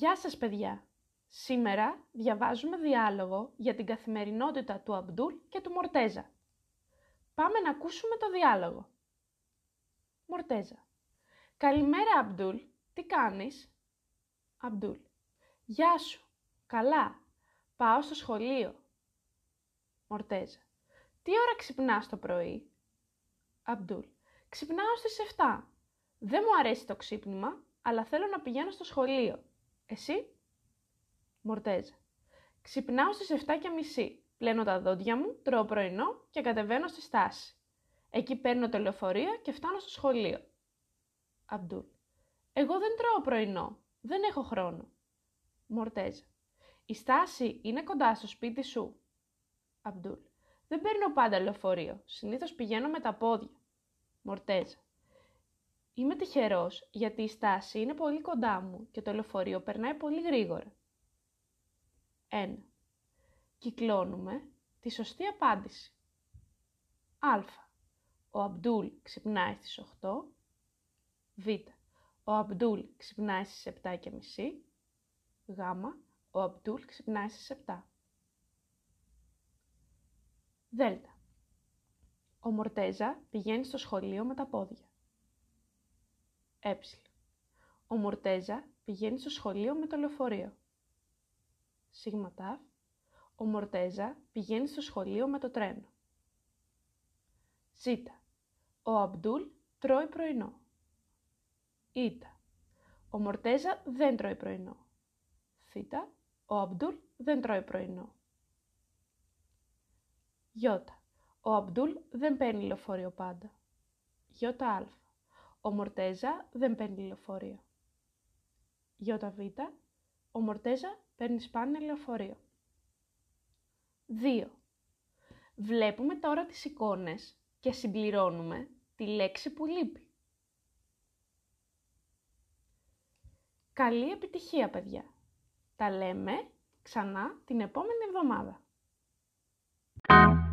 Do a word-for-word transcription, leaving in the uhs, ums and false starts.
Γεια σας παιδιά! Σήμερα διαβάζουμε διάλογο για την καθημερινότητα του Αμπτούλ και του Μορτέζα. Πάμε να ακούσουμε το διάλογο. Μορτέζα. Καλημέρα Αμπτούλ, τι κάνεις? Αμπτούλ. Γεια σου, καλά, πάω στο σχολείο. Μορτέζα. Τι ώρα ξυπνάς το πρωί? Αμπτούλ. Ξυπνάω στις εφτά. Δεν μου αρέσει το ξύπνημα, αλλά θέλω να πηγαίνω στο σχολείο. Εσύ? Μορτέζα. Ξυπνάω στις εφτά και μισή. Πλένω τα δόντια μου, τρώω πρωινό και κατεβαίνω στη στάση. Εκεί παίρνω το λεωφορείο και φτάνω στο σχολείο. Αμπτούλ. Εγώ δεν τρώω πρωινό. Δεν έχω χρόνο. Μορτέζα. Η στάση είναι κοντά στο σπίτι σου? Αμπτούλ. Δεν παίρνω πάντα λεωφορείο. Συνήθως πηγαίνω με τα πόδια. Μορτέζα. Είμαι τυχερός γιατί η στάση είναι πολύ κοντά μου και το λεωφορείο περνάει πολύ γρήγορα. ένα. Κυκλώνουμε τη σωστή απάντηση. Α. Ο Αμπτούλ ξυπνάει στις οκτώ. Β. Ο Αμπτούλ ξυπνάει στις επτά και μισή. Γ. Ο Αμπτούλ ξυπνάει στις επτά. Δ. Ο Μορτέζα πηγαίνει στο σχολείο με τα πόδια. Ε. Ο Μορτέζα πηγαίνει στο σχολείο με το λεωφορείο. Σ. Ο Μορτέζα πηγαίνει στο σχολείο με το τρένο. Ζ. Ο Αμπτούλ τρώει πρωινό. Ή. Ο Μορτέζα δεν τρώει πρωινό. Θ. Ο Αμπτούλ δεν τρώει πρωινό. Ι. Ο Αμπτούλ δεν παίρνει λεωφορείο πάντα. Ι. Ο Μορτέζα δεν παίρνει λεωφορείο. Ι. Ο Μορτέζα παίρνει σπάνια λεωφορείο. δύο. Βλέπουμε τώρα τις εικόνες και συμπληρώνουμε τη λέξη που λείπει. Καλή επιτυχία, παιδιά! Τα λέμε ξανά την επόμενη εβδομάδα.